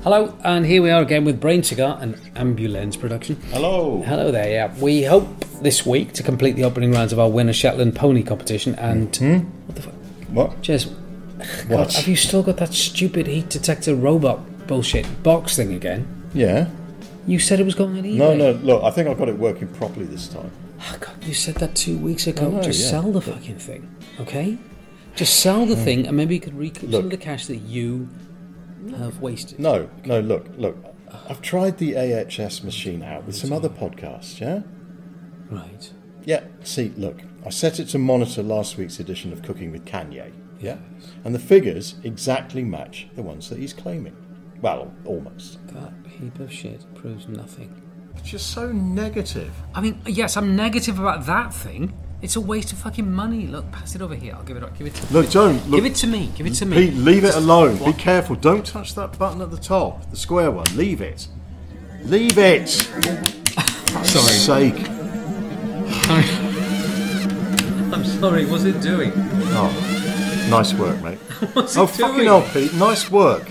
Hello, and here we are again with Brain Cigar, an Ambulance production. Hello. Hello there, yeah. We hope this week to complete the opening rounds of our Winner Shetland Pony competition and... What the fuck? What? Jez, What? God, have you still got that stupid heat detector robot bullshit box thing again? Yeah. You said it was going on eBay. No, look, I think I've got it working properly this time. Oh, God, you said that 2 weeks ago. I know, Just yeah. sell the fucking thing, okay? Just sell the thing and maybe you could recoup some of the cash that you have wasted. No, look. I've tried the AHS machine out with some other podcasts, yeah? Right. Yeah, see, look, I set it to monitor last week's edition of Cooking with Kanye, yeah? And the figures exactly match the ones that he's claiming. Well, almost. That heap of shit proves nothing. It's just so negative. I mean, yes, I'm negative about that thing. It's a waste of fucking money. Look, pass it over here. I'll give it. Look, don't. Look, Give it to me. Give it to me. Pete, leave it alone. Be careful. Don't touch that button at the top. The square one. Leave it. Leave it. For Sorry. sake. I'm sorry. What's it doing? Oh, nice work, mate. What's it Oh, doing? fucking hell, Pete. Nice work.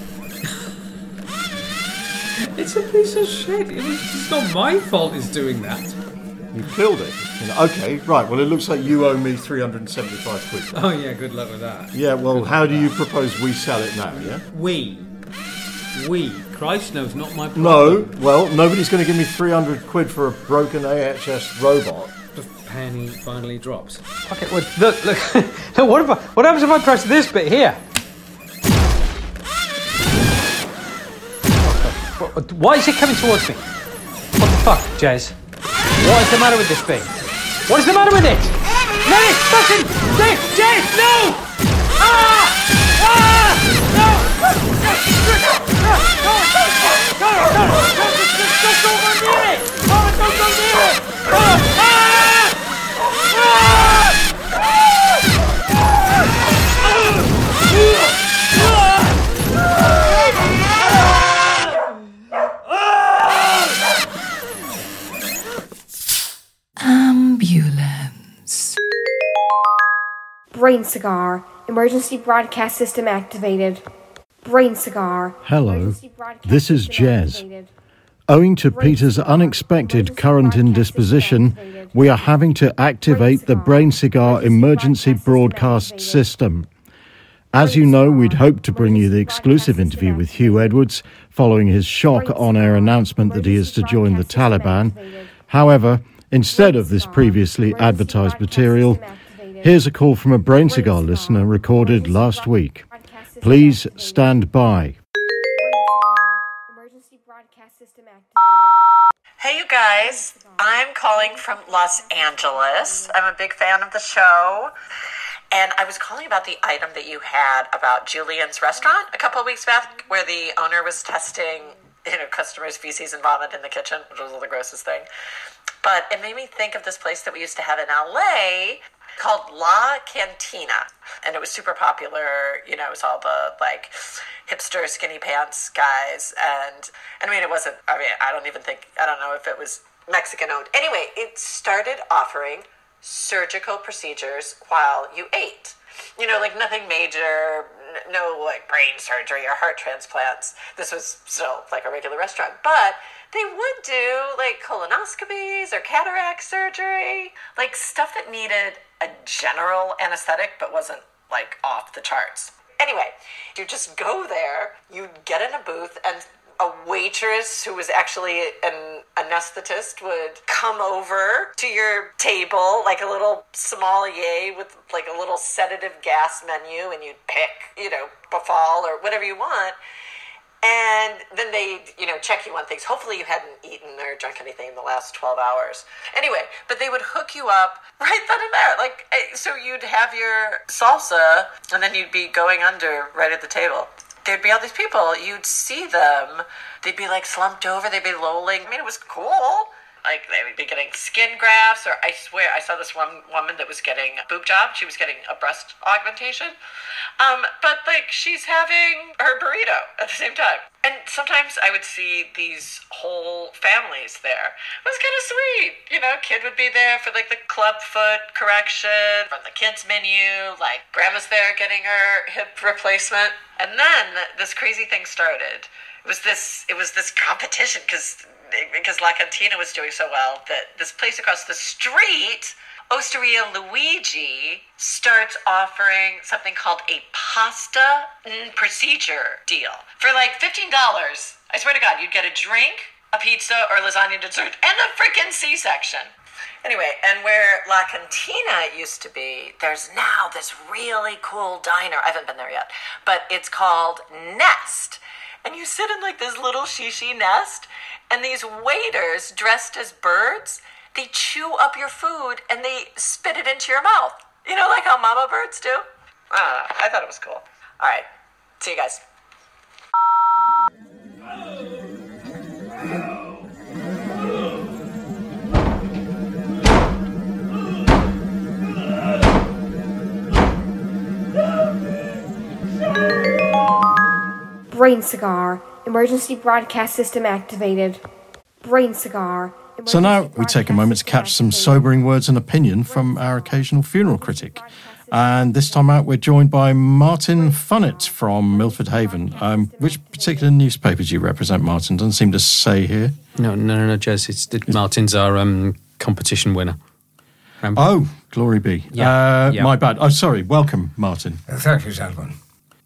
It's a piece of shit. It's not my fault it's doing that. You killed it. Okay, right. Well, it looks like you owe me 375 quid. Oh, yeah, good luck with that. Yeah, well, how do you propose we sell it now, yeah? We. Christ knows, not my problem. No, well, nobody's going to give me 300 quid for a broken AHS robot. The penny finally drops. Okay, well, look. What happens if I press this bit here? Why is it coming towards me? What the fuck, Jez? What is the matter with this thing? What is the matter with it? Let it fucking... Jez, no! Ah! Ah! No! Don't go near it! Oh, don't go near it! Ambulance. Brain Cigar. Emergency broadcast system activated. Brain Cigar. Hello, Emergency broadcast this is system Jez. activated. Owing to Peter's unexpected current indisposition, we are having to activate the Brain Cigar emergency broadcast system. As you know, we'd hoped to bring you the exclusive interview with Hugh Edwards following his shock on-air announcement that he is to join the Taliban. However, instead of this previously advertised material, here's a call from a Brain Cigar listener recorded last week. Please stand by. Emergency broadcast system activated. Hey, you guys. I'm calling from Los Angeles. I'm a big fan of the show. And I was calling about the item that you had about Julian's restaurant a couple of weeks back where the owner was testing, customers' feces and vomit in the kitchen, which was the grossest thing. But it made me think of this place that we used to have in LA called La Cantina. And it was super popular. It was all the, hipster skinny pants guys. And, I don't know if it was Mexican owned. Anyway, it started offering surgical procedures while you ate. Nothing major, no brain surgery or heart transplants. This was still a regular restaurant, but they would do colonoscopies or cataract surgery, stuff that needed a general anesthetic but wasn't off the charts. Anyway, you just go there, you get in a booth, and a waitress who was actually an anesthetist would come over to your table, a little sommelier with a little sedative gas menu, and you'd pick, Bafal or whatever you want. And then they, check you on things. Hopefully you hadn't eaten or drunk anything in the last 12 hours. Anyway, but they would hook you up right then and there. So you'd have your salsa, and then you'd be going under right at the table. There'd be all these people. You'd see them. They'd be slumped over. They'd be lolling. I mean, it was cool. They would be getting skin grafts, or I swear, I saw this one woman that was getting a boob job. She was getting a breast augmentation. But she's having her burrito at the same time. And sometimes I would see these whole families there. It was kind of sweet. You know, kid would be there for like the club foot correction from the kids menu. Like grandma's there getting her hip replacement. And then this crazy thing started. It was this competition because La Cantina was doing so well that this place across the street, Osteria Luigi, starts offering something called a pasta procedure deal. For like $15, I swear to God, you'd get a drink, a pizza, or lasagna dessert, and a freaking C-section. Anyway, and where La Cantina used to be, there's now this really cool diner. I haven't been there yet, but it's called Nest. And you sit in like this little shishi nest, and these waiters dressed as birds, they chew up your food and they spit it into your mouth. You know, like how mama birds do? I thought it was cool. All right. See you guys. Brain cigar. Emergency broadcast system activated. Brain cigar. So now we take a moment to catch some sobering words and opinion from our occasional funeral critic. And this time out, we're joined by Martin Funnett from Milford Haven. Which particular newspaper do you represent, Martin? Doesn't seem to say here. No, Jez. Martin's our competition winner. Remember? Oh, glory be. Yeah. My bad. Oh, sorry. Welcome, Martin. Thank you, gentlemen.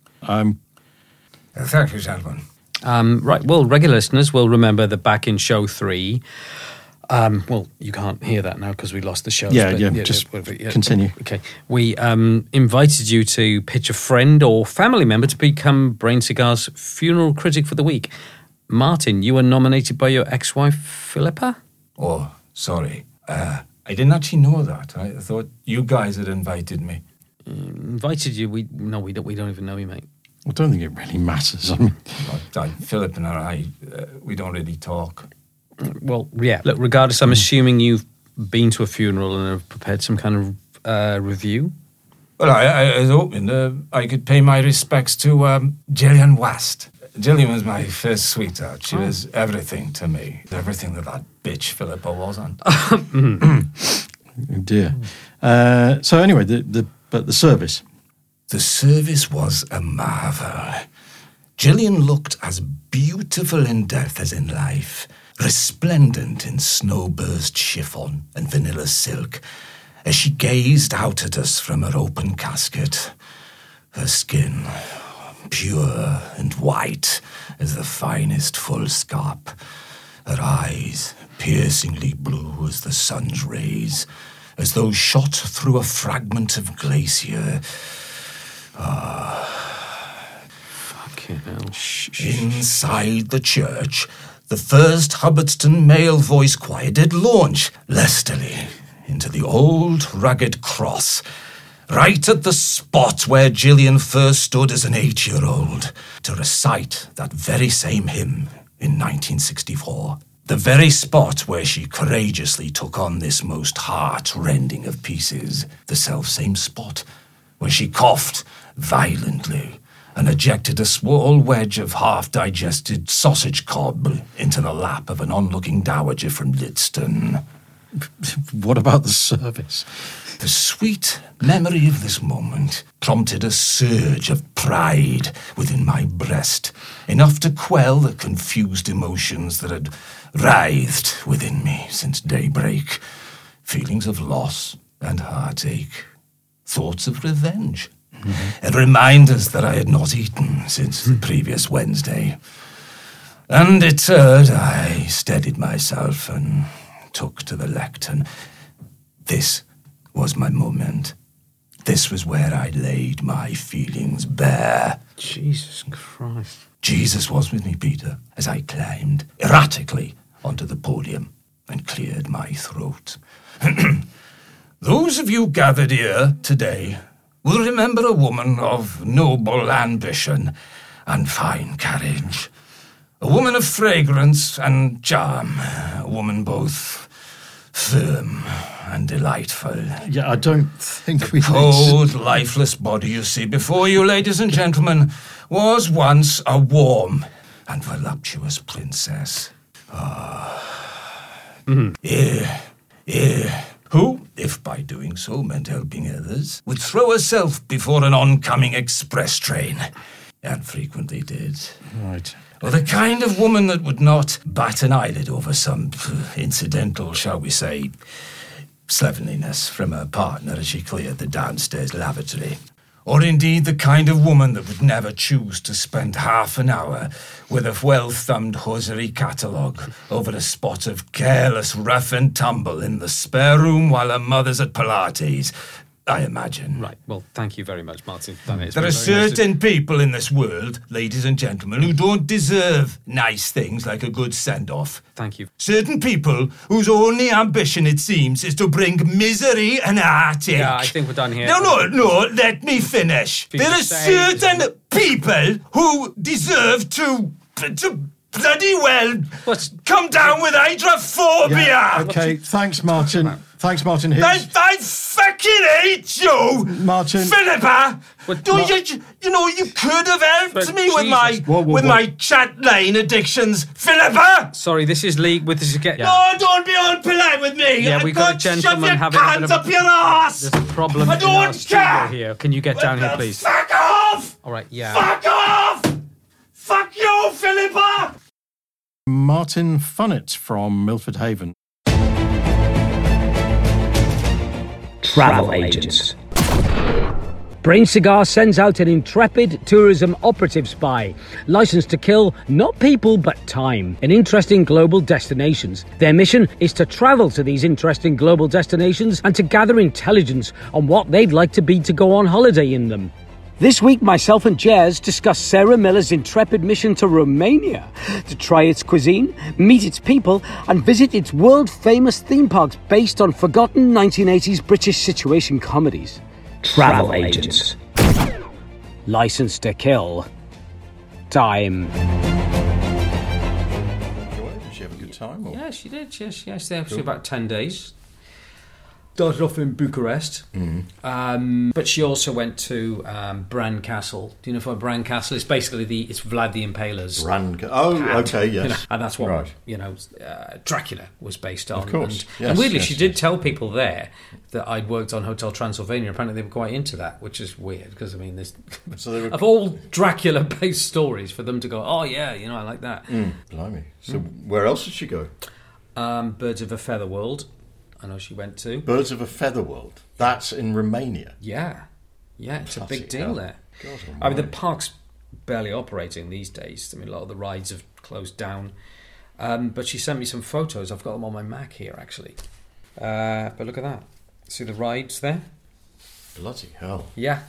Thank you, gentlemen. Right, well, regular listeners will remember that back in show 3, well, you can't hear that now because we lost the show. Just continue. Okay. We invited you to pitch a friend or family member to become Brain Cigar's funeral critic for the week. Martin, you were nominated by your ex-wife, Philippa? Oh, sorry. I didn't actually know that. I thought you guys had invited me. Invited you? We don't even know you, mate. I don't think it really matters. I mean, Philip and I, we don't really talk. Well, yeah. Look, regardless, I'm assuming you've been to a funeral and have prepared some kind of review. Well, I was hoping I could pay my respects to Gillian West. Gillian was my first sweetheart. She was everything to me. Everything that bitch Philippa wasn't. Oh dear. So anyway, the service. The service was a marvel. Gillian looked as beautiful in death as in life, resplendent in snowburst chiffon and vanilla silk, as she gazed out at us from her open casket. Her skin, pure and white as the finest full scarp. Her eyes, piercingly blue as the sun's rays, as though shot through a fragment of glacier. Fucking hell. Inside the church, the first Hubbardston male voice choir did launch, lustily, into the old rugged cross, right at the spot where Gillian first stood as an 8-year-old, to recite that very same hymn in 1964. The very spot where she courageously took on this most heart-rending of pieces. The self-same spot where she coughed violently and ejected a small wedge of half-digested sausage cob into the lap of an onlooking dowager from Lydston. What about the service? The sweet memory of this moment prompted a surge of pride within my breast, enough to quell the confused emotions that had writhed within me since daybreak. Feelings of loss and heartache, thoughts of revenge, and reminders that I had not eaten since the previous Wednesday. Undeterred, I steadied myself and took to the lectern. This was my moment. This was where I laid my feelings bare. Jesus Christ. Jesus was with me, Peter, as I climbed erratically onto the podium and cleared my throat. Those of you gathered here today will remember a woman of noble ambition and fine carriage. A woman of fragrance and charm. A woman both firm and delightful. Yeah, I don't think we... Cold, lifeless body you see before you, ladies and gentlemen, was once a warm, and voluptuous princess. Who, if by doing so meant helping others, would throw herself before an oncoming express train, and frequently did. Right. Or the kind of woman that would not bat an eyelid over some incidental, shall we say, slovenliness from her partner as she cleared the downstairs lavatory. Or indeed the kind of woman that would never choose to spend half an hour with a well-thumbed hosiery catalogue over a spot of careless rough and tumble in the spare room while her mother's at Pilates, I imagine. Right, well, thank you very much, Martin. There are certain people in this world, ladies and gentlemen, who don't deserve nice things like a good send-off. Thank you. Certain people whose only ambition, it seems, is to bring misery and heartache. Yeah, I think we're done here. No, let me finish. There are certain people who deserve to bloody well come down with hydrophobia. Yeah, okay, thanks, Martin. Thanks, Martin. I fucking hate you, Martin. Philippa. You could have helped me with my chat line addictions, Philippa. Sorry, this is league with this again. No, don't be unpolite with me. Yeah, we got a gentleman having hands a bit of up your ass. There's a problem. I don't care. Here. Can you get down here, please? Fuck off. All right, yeah. Fuck off. Fuck you, Philippa. Martin Funnett from Milford Haven. Travel agents. Brain Cigar sends out an intrepid tourism operative spy, licensed to kill not people but time in interesting global destinations. Their mission is to travel to these interesting global destinations and to gather intelligence on what they'd like to be to go on holiday in them. This week, myself and Jez discuss Sarah Miller's intrepid mission to Romania to try its cuisine, meet its people, and visit its world-famous theme parks based on forgotten 1980s British situation comedies. Travel agents. License to kill. Time. Did she have a good time? Or? Yeah, she did. Yes, there for about 10 days. Started off in Bucharest, but she also went to Bran Castle. Do you know what Bran Castle is? Basically, it's Vlad the Impaler's. Okay, yes. And that's what Dracula was based on. Of course, and weirdly, she did tell people there that I'd worked on Hotel Transylvania. Apparently, they were quite into that, which is weird because I mean, there's of all Dracula-based stories for them to go, oh yeah, I like that. Blimey. So where else did she go? Birds of a Feather World. I know she went to. Birds of a Feather World. That's in Romania. Yeah, it's a big deal there. God, I mean, the park's barely operating these days. I mean, a lot of the rides have closed down. But she sent me some photos. I've got them on my Mac here, actually. But look at that. See the rides there? Bloody hell. Yeah.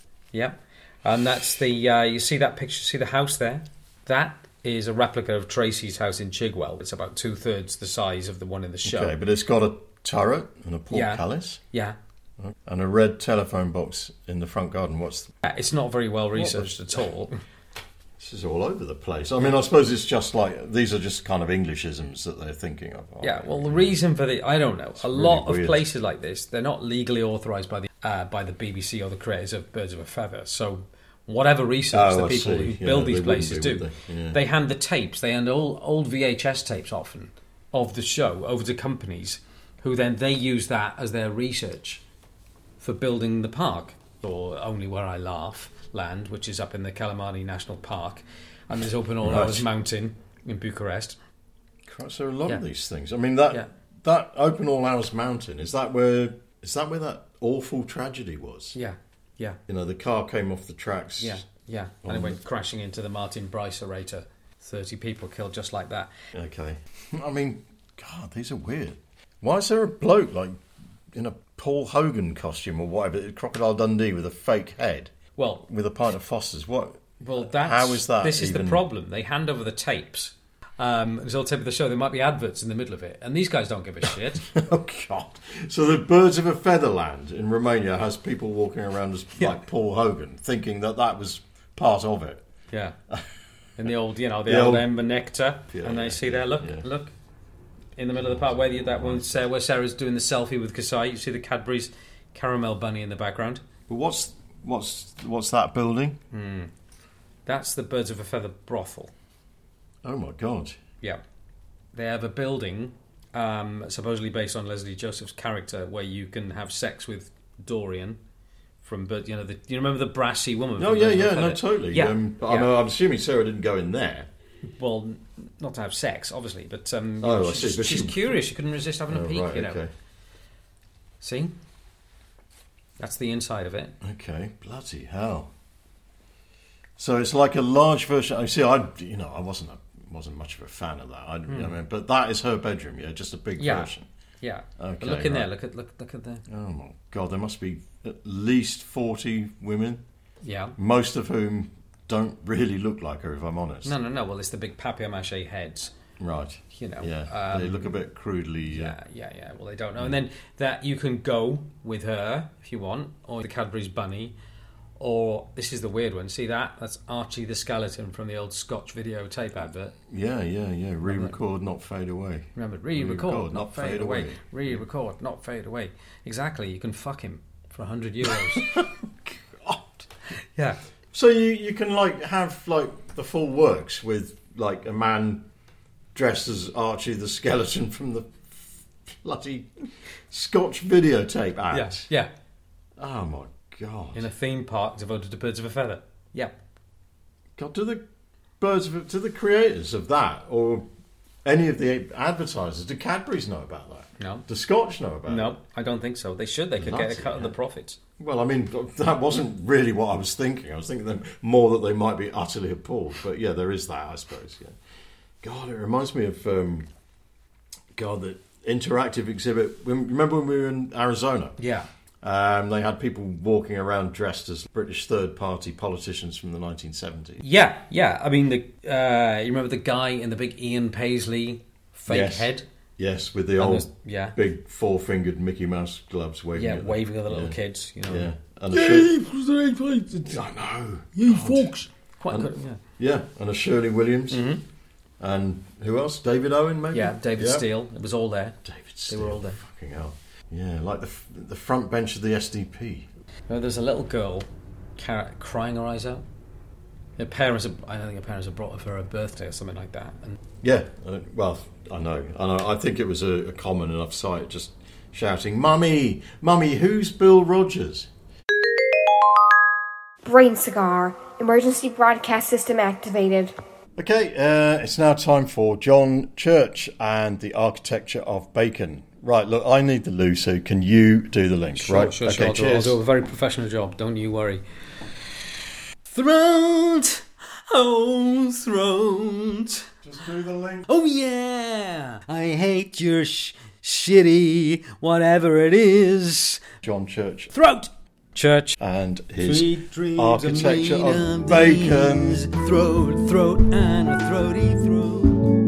And that's the... you see that picture? See the house there? That is a replica of Tracy's house in Chigwell. It's about 2/3 the size of the one in the show. Okay, but it's got a turret and a portcullis. Yeah. And a red telephone box in the front garden. It's not very well researched at all. This is all over the place. I mean, I suppose it's just like, these are just kind of Englishisms that they're thinking of. Yeah, well, the reason for I don't know. A lot of places like this, they're not legally authorised by the BBC or the creators of Birds of a Feather. So whatever research the people who build these places do, they hand the tapes, they hand old VHS tapes often of the show over to companies who then they use that as their research for building the park, or Only Where I Laugh land, which is up in the Kalamani National Park, and there's Open All Hours Mountain in Bucharest. Christ, there are a lot of these things. I mean, that Open All Hours Mountain, is that where that awful tragedy was? Yeah. The car came off the tracks. Yeah. And it went crashing into the Martin Bryce orator. 30 people killed just like that. Okay. I mean, God, these are weird. Why is there a bloke, like, in a Paul Hogan costume or whatever, Crocodile Dundee with a fake head? Well, with a pint of Foster's. What? Well, how is that? This is the problem. They hand over the tapes. There's all tape of the show. There might be adverts in the middle of it, and these guys don't give a shit. Oh God! So the Birds of a Featherland in Romania has people walking around as like Paul Hogan, thinking that was part of it. Yeah. In the old, the old Ember Nectar, and they see there. Look, in the middle of the park where Sarah's doing the selfie with Kasai. You see the Cadbury's caramel bunny in the background. But what's that building? That's the Birds of a Feather brothel. Oh my God. Yeah. They have a building, supposedly based on Leslie Joseph's character, where you can have sex with Dorian from, you remember the brassy woman? Oh, no, totally. Yeah. But I'm assuming Sarah didn't go in there. Well, not to have sex, obviously, but she's curious. She couldn't resist having a peek, right, Okay. See? That's the inside of it. Okay, bloody hell. So it's like a large version. I see. I wasn't much of a fan of that. I mean, but that is her bedroom. Yeah, just a big version. Yeah. Okay. But look in there. Look at there. Oh my God! There must be at least 40 women. Yeah. Most of whom don't really look like her, if I'm honest. No. Well, it's the big papier-mâché heads. Right. Yeah. They look a bit crudely. Yeah. Well, they don't know. And then that you can go with her if you want, or the Cadbury's bunny, or this is the weird one. See that? That's Archie the skeleton from the old Scotch videotape advert. Yeah. Re-record, not fade away. Remember, re-record, not fade away. Re-record, not fade away. Exactly. You can fuck him for €100. God. Yeah. So you can have the full works with a man dressed as Archie the skeleton from the bloody Scotch videotape ads. Yeah. Oh my God. In a theme park devoted to birds of a feather. Yeah. God, do the creators of that or any of the advertisers, do Cadbury's know about that? No. Do Scotch know about it? No, I don't think so. They should. They could get a cut of the profits. Well, I mean, that wasn't really what I was thinking. I was thinking more that they might be utterly appalled. But yeah, there is that, I suppose. Yeah. God, it reminds me of the interactive exhibit. Remember when we were in Arizona? Yeah. They had people walking around dressed as British third-party politicians from the 1970s. Yeah. I mean, you remember the guy in the big Ian Paisley fake head? Yes, with the old big four-fingered Mickey Mouse gloves waving. Yeah, waving at the little kids. Yeah. And I know. You folks. Quite good. Yeah, and a Shirley Williams. Mm-hmm. And who else? David Owen, maybe? Yeah, David Steele. It was all there. David Steele. They were all there. Fucking hell. Yeah, like the front bench of the SDP. There's a little girl crying her eyes out. I don't think her parents had brought her for her birthday or something like that. And yeah, well, I know. I think it was a common enough sight, just shouting, "Mummy, who's Bill Rogers?" Brain cigar. Emergency broadcast system activated. Okay, it's now time for John Church and the Architecture of Bacon. Right, look, I need the loo, so can you do the link? Sure, right? Sure. Cheers. I'll do a very professional job, don't you worry. Throat, oh throat. Just do the link. Oh yeah, I hate your shitty whatever it is. John Church. Throat. Church and his Architecture of Bacon. Throat, and a throaty throat.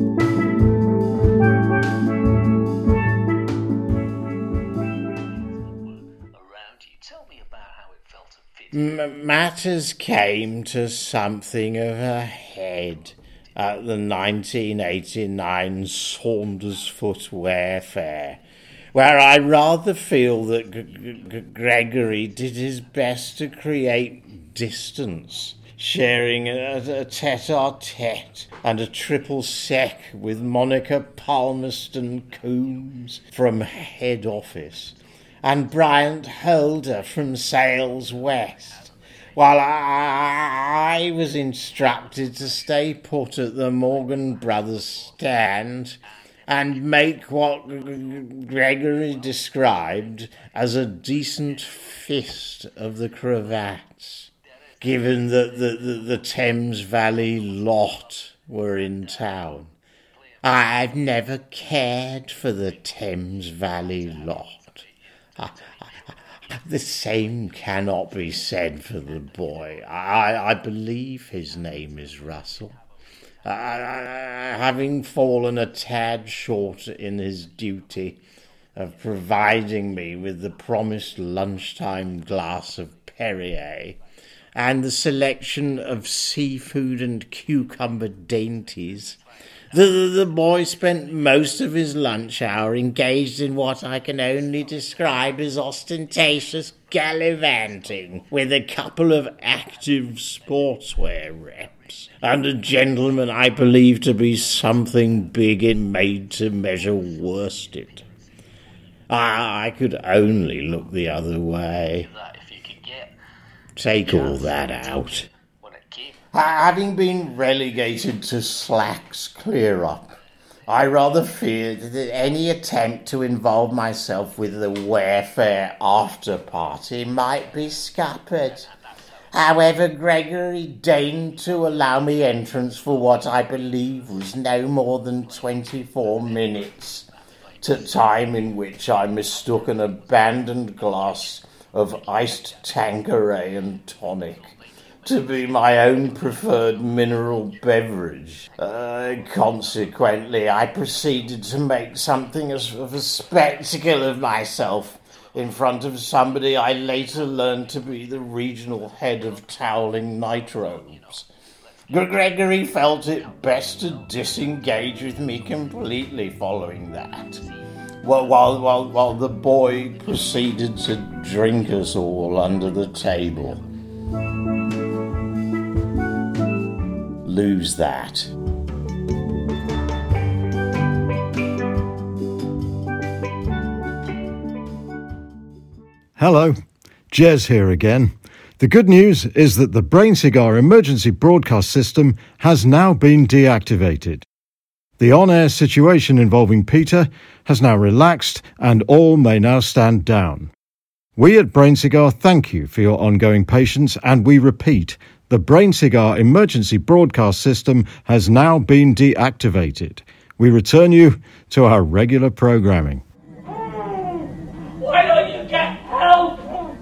Matters came to something of a head at the 1989 Saunders Footwear Fair, where I rather feel that Gregory did his best to create distance, sharing a tete-a-tete and a triple sec with Monica Palmerston Coombs from head office and Bryant Holder from Sales West, while I was instructed to stay put at the Morgan Brothers stand and make what Gregory described as a decent fist of the cravats, given that the Thames Valley lot were in town. I've never cared for the Thames Valley lot. The same cannot be said for the boy. I believe his name is Russell. Having fallen a tad short in his duty of providing me with the promised lunchtime glass of Perrier and the selection of seafood and cucumber dainties, the boy spent most of his lunch hour engaged in what I can only describe as ostentatious gallivanting with a couple of active sportswear reps. and a gentleman I believe to be something big in made to measure worsted. I could only look the other way. Take all that out. Having been relegated to Slack's clear-up, I rather feared that any attempt to involve myself with the Warfare after-party might be scuppered. However, Gregory deigned to allow me entrance for what I believe was no more than 24 minutes, to time in which I mistook an abandoned glass of iced Tanqueray and tonic to be my own preferred mineral beverage. Consequently, I proceeded to make something of a spectacle of myself in front of somebody I later learned to be the regional head of Towling Nitrobes. Gregory felt it best to disengage with me completely following that, while the boy proceeded to drink us all under the table. Lose that. Hello, Jez here again. The good news is that the Brain Cigar emergency broadcast system has now been deactivated. The on-air situation involving Peter has now relaxed and all may now stand down. We at Brain Cigar thank you for your ongoing patience, and we repeat, the Brain Cigar emergency broadcast system has now been deactivated. We return you to our regular programming. Why don't you get help?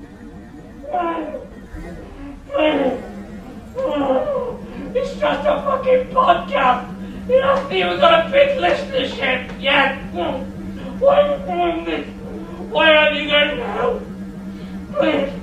It's just a fucking podcast. It hasn't even got a big listenership yet. Why are you doing this? Why aren't you getting help? Please.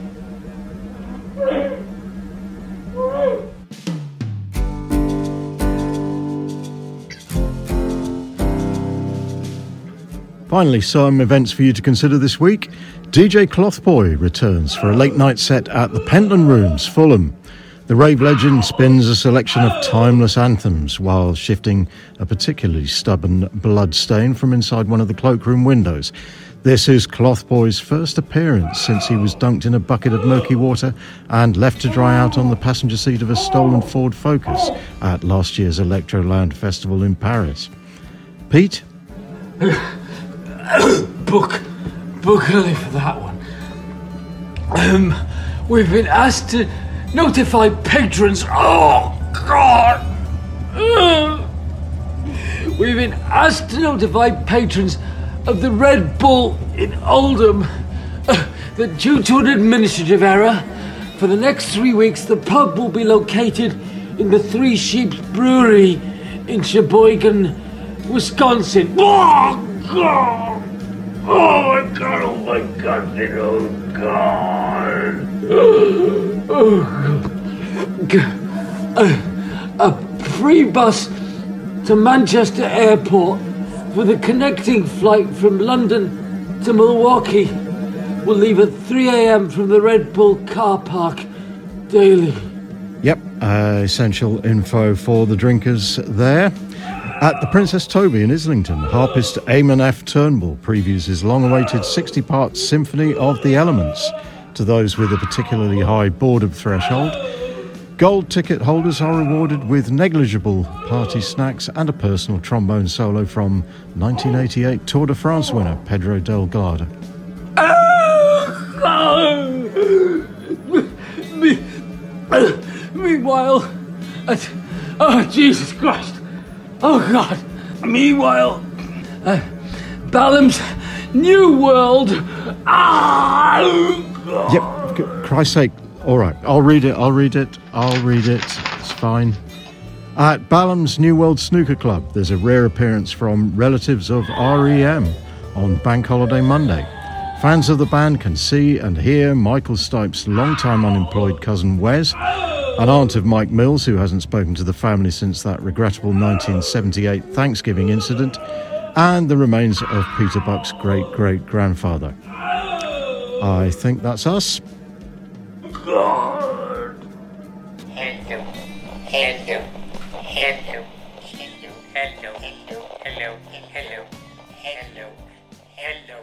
Finally, some events for you to consider this week. DJ Clothboy returns for a late night set at the Pentland Rooms, Fulham. The rave legend spins a selection of timeless anthems while shifting a particularly stubborn blood stain from inside one of the cloakroom windows. This is Clothboy's first appearance since he was dunked in a bucket of murky water and left to dry out on the passenger seat of a stolen Ford Focus at last year's Electroland Festival in Paris. Pete? Book early for that one. We've been asked to notify patrons. Oh, God! We've been asked to notify patrons of the Red Bull in Oldham that due to an administrative error, for the next 3 weeks the pub will be located in the Three Sheeps Brewery in Sheboygan, Wisconsin. Oh, God! Oh, my God! Oh, my God! Oh, God! Oh, God. A free bus to Manchester Airport for the connecting flight from London to Milwaukee will leave at 3 a.m. from the Red Bull car park daily. Yep, essential info for the drinkers there. At the Princess Toby in Islington, harpist Eamon F. Turnbull previews his long-awaited 60-part Symphony of the Elements to those with a particularly high boredom threshold. Gold ticket holders are rewarded with negligible party snacks and a personal trombone solo from 1988 Tour de France winner Pedro Delgado. Meanwhile, oh, Jesus Christ. Oh, God. Meanwhile, Balam's New World. Yep, for Christ's sake. All right, I'll read it. It's fine. At Balam's New World Snooker Club, there's a rare appearance from relatives of R.E.M. on Bank Holiday Monday. Fans of the band can see and hear Michael Stipe's longtime unemployed cousin Wes, an aunt of Mike Mills who hasn't spoken to the family since that regrettable 1978 Thanksgiving incident, and the remains of Peter Buck's great-great-grandfather. I think that's us. God. Hello. Hello. Hello. Hello. Hello. Hello. Hello. Hello. Hello.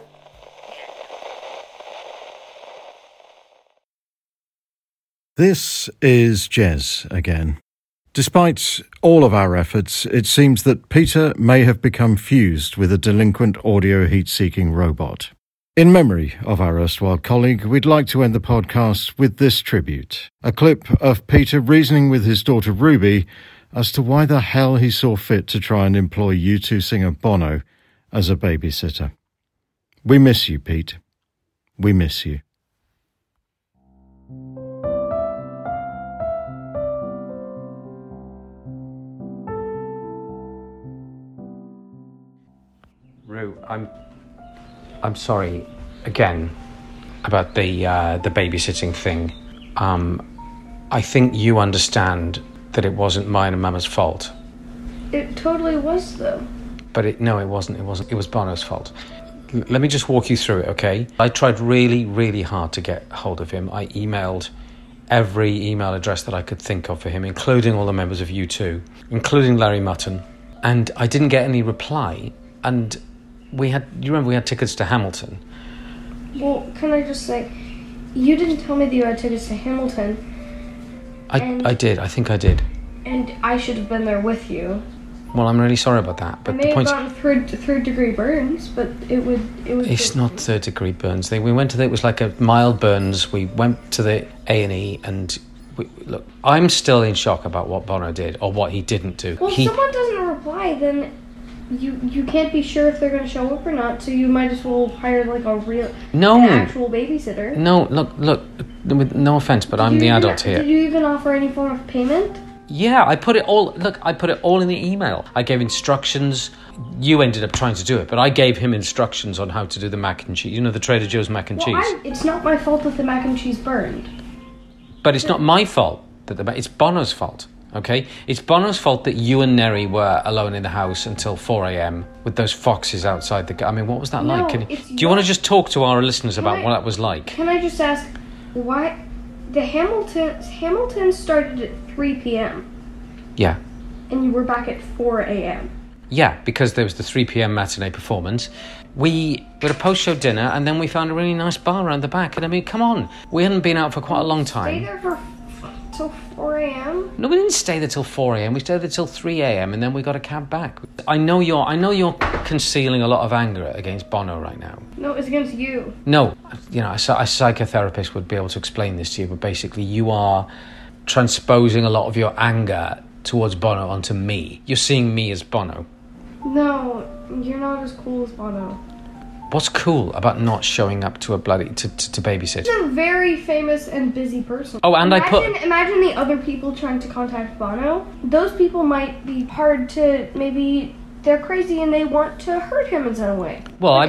This is Jez again. Despite all of our efforts, it seems that Peter may have become fused with a delinquent audio heat-seeking robot. In memory of our erstwhile colleague, we'd like to end the podcast with this tribute, a clip of Peter reasoning with his daughter Ruby as to why the hell he saw fit to try and employ U2 singer Bono as a babysitter. We miss you, Pete. We miss you. Rue, I'm sorry again about the babysitting thing. I think you understand that it wasn't mine and Mama's fault. It totally was, though. But it wasn't. It was Bono's fault. Let me just walk you through it, okay? I tried really, really hard to get hold of him. I emailed every email address that I could think of for him, including all the members of U2, including Larry Mutton, and I didn't get any reply. And you remember we had tickets to Hamilton. Well, can I just say, you didn't tell me that you had tickets to Hamilton. I did. I think I did. And I should have been there with you. Well, I'm really sorry about that. But I may have gotten third degree burns, but it was. It's not third degree burns. We went to it was like a mild burns. We went to the A&E and look. I'm still in shock about what Bono did or what he didn't do. Well, if someone doesn't reply, then you can't be sure if they're going to show up or not. So you might as well hire like an actual babysitter. No, look. No offense, but I'm the adult here. Did you even offer any form of payment? Yeah, I put it all in the email. I gave instructions. You ended up trying to do it, but I gave him instructions on how to do the mac and cheese. You know, the Trader Joe's mac and cheese. It's not my fault that the mac and cheese burned. But it's not my fault that it's Bono's fault, okay? It's Bono's fault that you and Neri were alone in the house until 4 a.m. with those foxes outside the... I mean, what was that like? Do you want to just talk to our listeners about what that was like? Can I just ask, why... The Hamilton started at 3 p.m. Yeah. And you were back at 4 a.m. Yeah, because there was the 3 p.m. matinee performance. We had a post-show dinner, and then we found a really nice bar around the back. And I mean, come on, we hadn't been out for quite a long time. Stay there till 4 a.m. No, we didn't stay there till 4 a.m. We stayed there till 3 a.m. and then we got a cab back. I know you're concealing a lot of anger against Bono right now. No, it's against you. No, you know, a psychotherapist would be able to explain this to you, but basically you are transposing a lot of your anger towards Bono onto me. You're seeing me as Bono. No, you're not as cool as Bono. What's cool about not showing up to a bloody to babysit? He's a very famous and busy person. Oh, and imagine the other people trying to contact Bono. Those people might be hard to maybe. They're crazy and they want to hurt him in some way. Well, I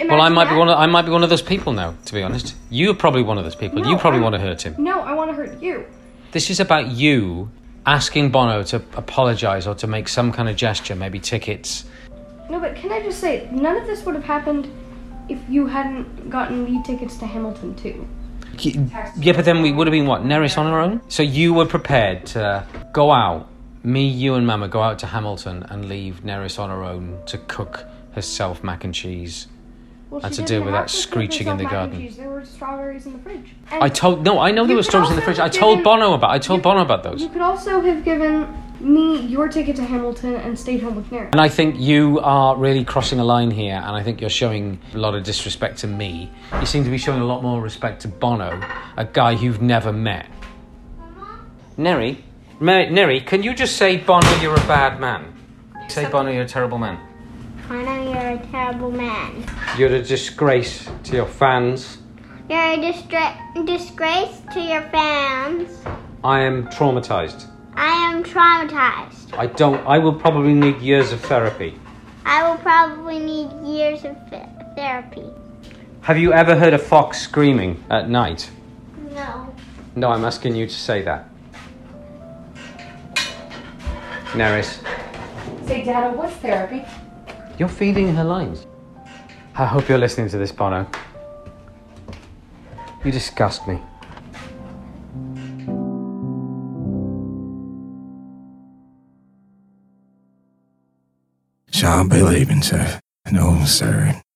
might be one of those people now. To be honest, you're probably one of those people. No, you probably want to hurt him. No, I want to hurt you. This is about you asking Bono to apologise or to make some kind of gesture, maybe tickets. No, but can I just say, none of this would have happened if you hadn't gotten me tickets to Hamilton too. Yeah, but then we would have been, what, Neris on our own? So you were prepared to go out, me, you and Mama go out to Hamilton and leave Neris on her own to cook herself mac and cheese and to deal with that screeching in the garden. There were strawberries in the fridge. I know there were strawberries in the fridge. I told Bono about those. You could also have given me your ticket to Hamilton and stayed home with Neri. And I think you are really crossing a line here, and I think you're showing a lot of disrespect to me. You seem to be showing a lot more respect to Bono, a guy you've never met. Neri, can you just say, Bono, you're a bad man? Say, Bono, you're a terrible man. Bono, you're a terrible man. You're a disgrace to your fans. You're a disgrace to your fans. I am traumatized. I am traumatized. I will probably need years of therapy. I will probably need years of therapy. Have you ever heard a fox screaming at night? No. No, I'm asking you to say that. Neris. Say, Dada, what's therapy? You're feeding her lines. I hope you're listening to this, Bono. You disgust me. Shan't be leaving, sir. No, sir.